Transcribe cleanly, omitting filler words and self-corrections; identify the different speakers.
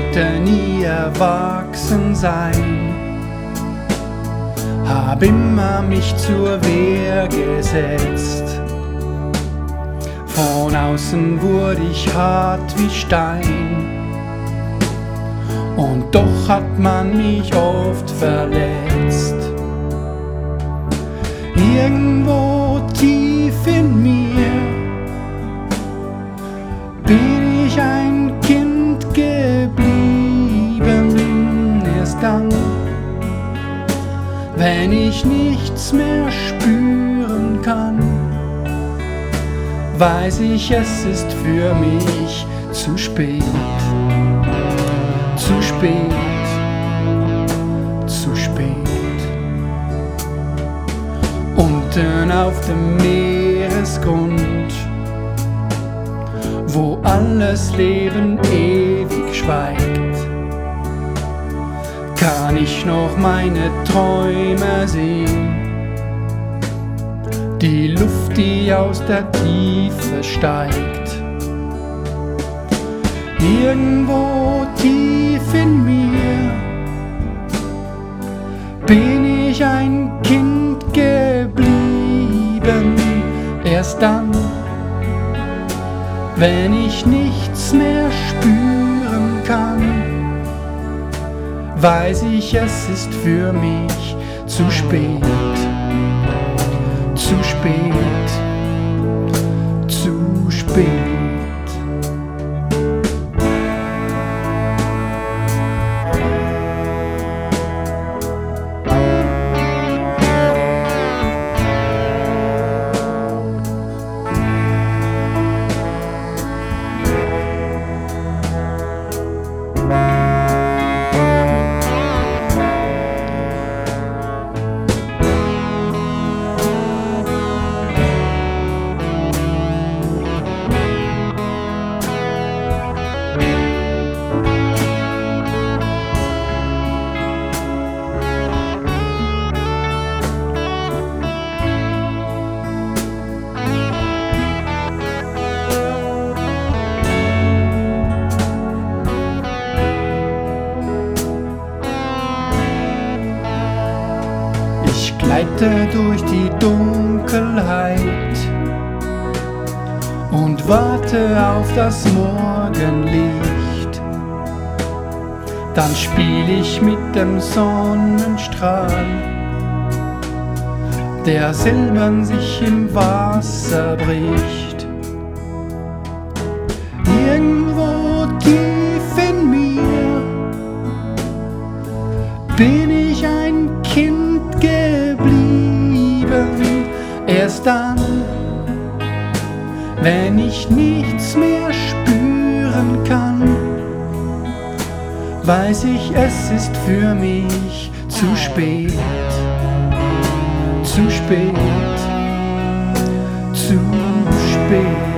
Speaker 1: konnte nie erwachsen sein, hab immer mich zur Wehr gesetzt. Von außen wurde ich hart wie Stein, und doch hat man mich oft verletzt. Irgendwo tief in mir bin ich ein Kind geblieben. Erst dann, wenn ich nichts mehr spüren kann, weiß ich, es ist für mich zu spät. Zu spät, zu spät. Unten auf dem Meeresgrund, wo alles Leben ewig schweigt, kann ich noch meine Träume sehen. Die Luft, die aus der Tiefe steigt. Irgendwo tief in mir bin ich ein Kind geblieben. Erst dann, wenn ich nichts mehr spüren kann, weiß ich, es ist für mich zu spät. Zu spät, zu spät. Ich gleite durch die Dunkelheit und warte auf das Morgenlicht. Dann spiel ich mit dem Sonnenstrahl, der silbern sich im Wasser bricht. Irgendwo tief in mir bin ich ein Kind geblieben. Erst dann, wenn ich nichts mehr spüren kann, weiß ich, es ist für mich zu spät. Zu spät, zu spät.